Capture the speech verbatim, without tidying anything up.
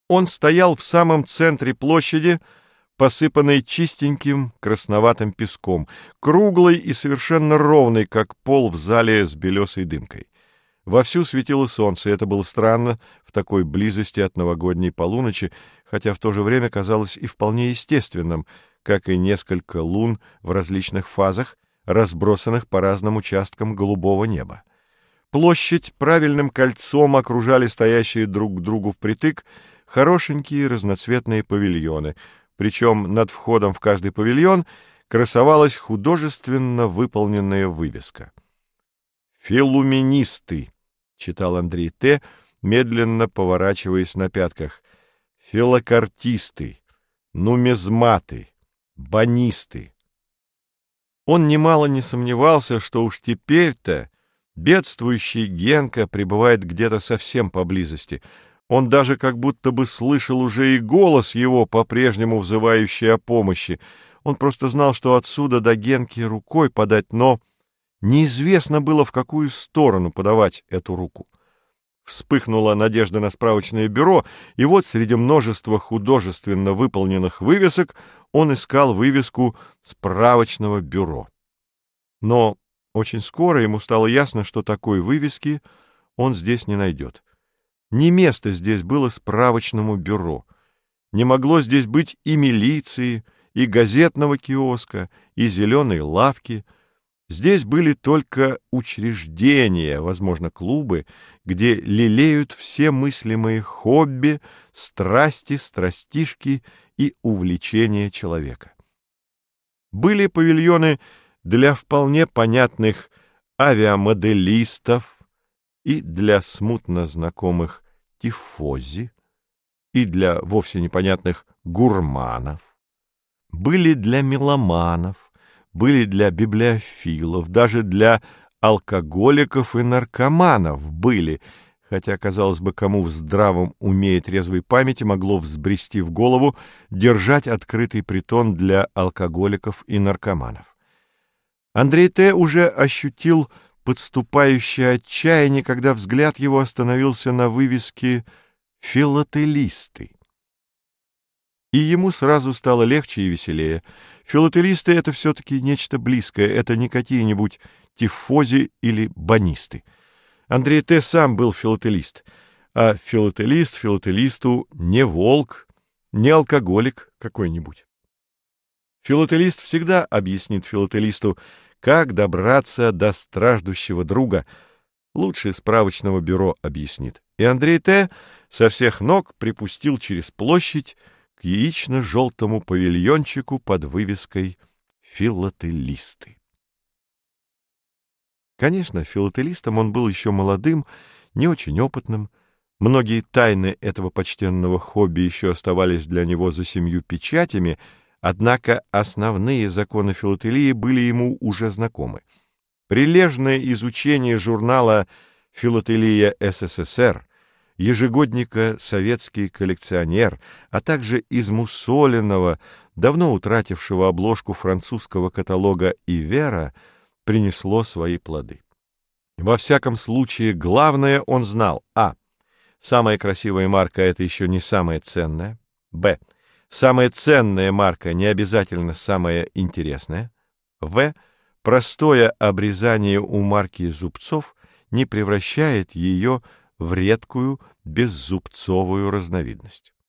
Он стоял в самом центре площади, посыпанной чистеньким красноватым песком, круглый и совершенно ровный, как пол в зале с белесой дымкой. Вовсю светило солнце, и это было странно в такой близости от новогодней полуночи, хотя в то же время казалось и вполне естественным, как и несколько лун в различных фазах, разбросанных по разным участкам голубого неба. Площадь правильным кольцом окружали стоящие друг к другу впритык хорошенькие разноцветные павильоны, причем над входом в каждый павильон красовалась художественно выполненная вывеска. «Филуменисты», — читал Андрей Т., медленно поворачиваясь на пятках, «филокартисты, нумизматы, банисты». Он немало не сомневался, что уж теперь-то бедствующий Генка пребывает где-то совсем поблизости. Он даже как будто бы слышал уже и голос его, по-прежнему взывающий о помощи. Он просто знал, что отсюда до Генки рукой подать, но неизвестно было, в какую сторону подавать эту руку. Вспыхнула надежда на справочное бюро, и вот среди множества художественно выполненных вывесок он искал вывеску справочного бюро. Но очень скоро ему стало ясно, что такой вывески он здесь не найдет. Не место здесь было справочному бюро. Не могло здесь быть и милиции, и газетного киоска, и зеленой лавки. Здесь были только учреждения, возможно, клубы, где лелеют все мыслимые хобби, страсти, страстишки и увлечения человека. Были павильоны для вполне понятных авиамоделистов и для смутно знакомых тифози, и для вовсе непонятных гурманов. Были для меломанов, были для библиофилов, даже для алкоголиков и наркоманов были, хотя, казалось бы, кому в здравом уме и трезвой памяти могло взбрести в голову держать открытый притон для алкоголиков и наркоманов. Андрей Т. уже ощутил подступающее отчаяние, когда взгляд его остановился на вывеске «Филателисты». И ему сразу стало легче и веселее. Филателисты — это все-таки нечто близкое, это не какие-нибудь тифози или банисты. Андрей Т. сам был филателист, а филателист филателисту не волк, не алкоголик какой-нибудь. Филателист всегда объяснит филателисту, как добраться до страждущего друга, лучше справочного бюро объяснит. И Андрей Т. со всех ног припустил через площадь к яично-желтому павильончику под вывеской «Филателисты». Конечно, филателистом он был еще молодым, не очень опытным. Многие тайны этого почтенного хобби еще оставались для него за семью печатями, однако основные законы филателии были ему уже знакомы. Прилежное изучение журнала «Филателия СССР», ежегодника «Советский коллекционер», а также измусоленного, давно утратившего обложку французского каталога «Ивера», принесло свои плоды. Во всяком случае, главное он знал: а. Самая красивая марка — это еще не самая ценная. б. Самая ценная марка не обязательно самая интересная. в. Простое обрезание у марки зубцов не превращает ее в редкую беззубцовую разновидность.